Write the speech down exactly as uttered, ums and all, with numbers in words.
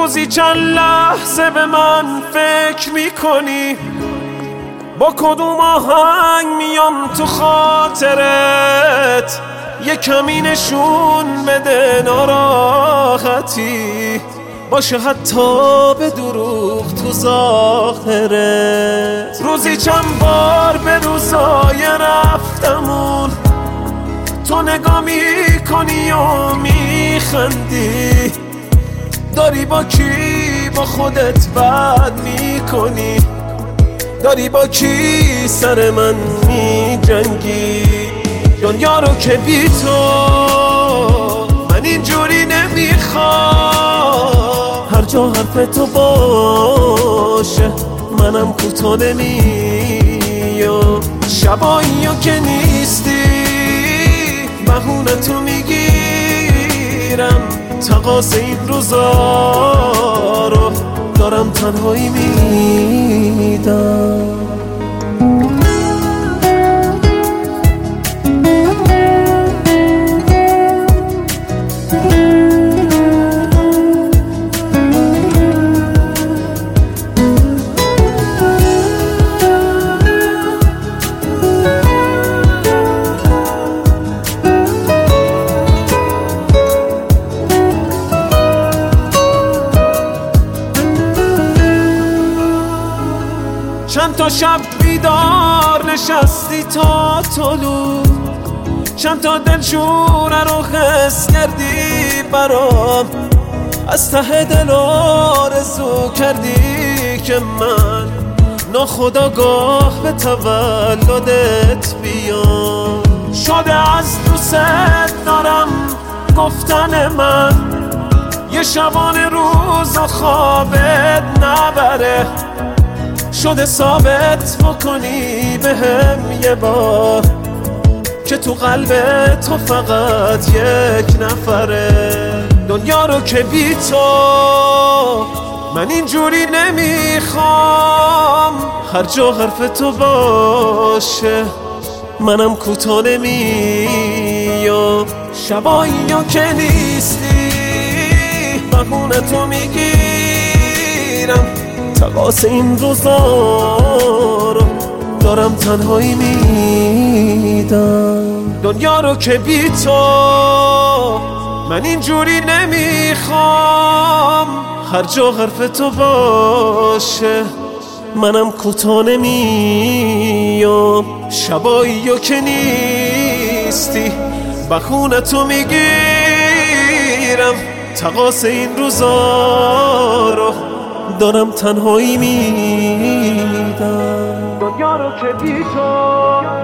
روزی چند لحظه به من فکر میکنی، با کدوم آهنگ میام تو خاطرت، یه کمی نشون بده ناراحتی باشه حتی به دروغ تو ظاهرت. روزی چند بار به روزای رفتمون تو نگاه میکنی و میخندی، داری با کی با خودت بد میکنی، داری با کی سر من میجنگی. دنیا رو که بی تو من اینجوری نمیخوام، هر جا حرف تو باشه منم کوتاه نمیام. شبایی که نیستی بهونه تو میگیرم، تقاص این روزا رو دارم تنهایی میدم. چند تا شب بیدار نشستی تا طلوع، چند تا دلشوره رو حس کردی برام، از ته دل آرزو کردی که من ناخودآگاه به تولدت بیام. شده از دوست دارم گفتن من یه شبانه روز و خوابت نبره، شده ثابت بکنی بهم یه بار که تو قلب تو فقط یک نفره. دنیا رو که بی تو من اینجوری نمیخوام، هر جا حرف تو باشه منم کوتاه نمیام. شبایی که نیستی بهونه تو میگیرم، تقاص این روزا رو دارم تنهایی میدم. دنیا رو که بی تو من اینجوری نمیخوام، هر جا حرف تو باشه منم کوتاه نمیام. شبایی که نیستی بهونه تو میگیرم، تقاص این روزا رو دارم تنهایی میدم. دنیا رو که بی تو